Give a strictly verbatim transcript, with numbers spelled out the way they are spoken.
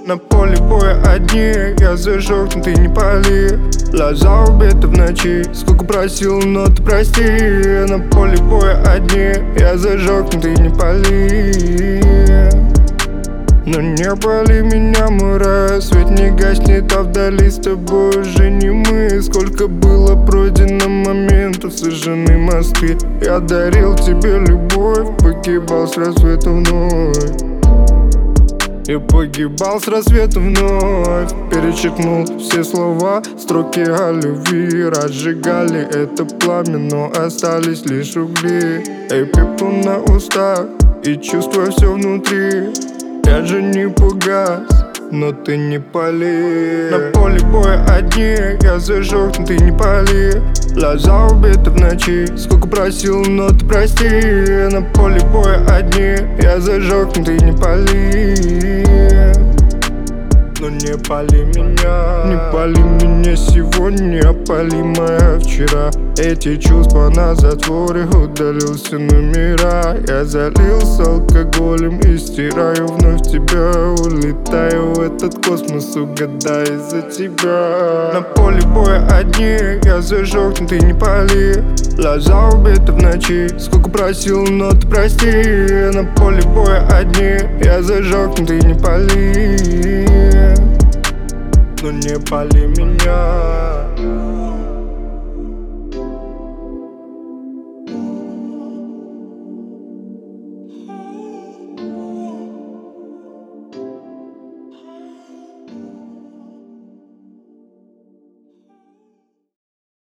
На поле боя одни, я зажег, но ты не пали. Глаза убиты в ночи, сколько просил, но ты прости. На поле боя одни, я зажег, но ты не пали. Но не пали меня, мой рай, свет не гаснет, а вдали с тобой уже не мы. Сколько было пройдено моментов, сожжены мосты. Я дарил тебе любовь, погибал с рассветом вновь. Я погибал с рассветом вновь. Перечеркнул все слова, строки о любви. Разжигали это пламя, но остались лишь угли. Эй, пепел на устах и чувствую все внутри. Я же не погас, но ты не пали. На поле боя одни, я зажег, но ты не пали. Глаза убиты в ночи, сколько просил, но ты прости. На поле боя одни, я зажег, но ты не пали. Но не пали меня, не пали меня сегодня, пали моя вчера. Эти чувства на затворе, удалил все номера. Я залился алкоголем и стираю вновь тебя. Улетаю в этот космос, угадай за тебя. На поле боя одни, я зажег, но ты не пали. Глаза убиты в ночи, сколько просил, но ты прости. На поле боя одни, я зажег, но ты не пали. Но не пали меня.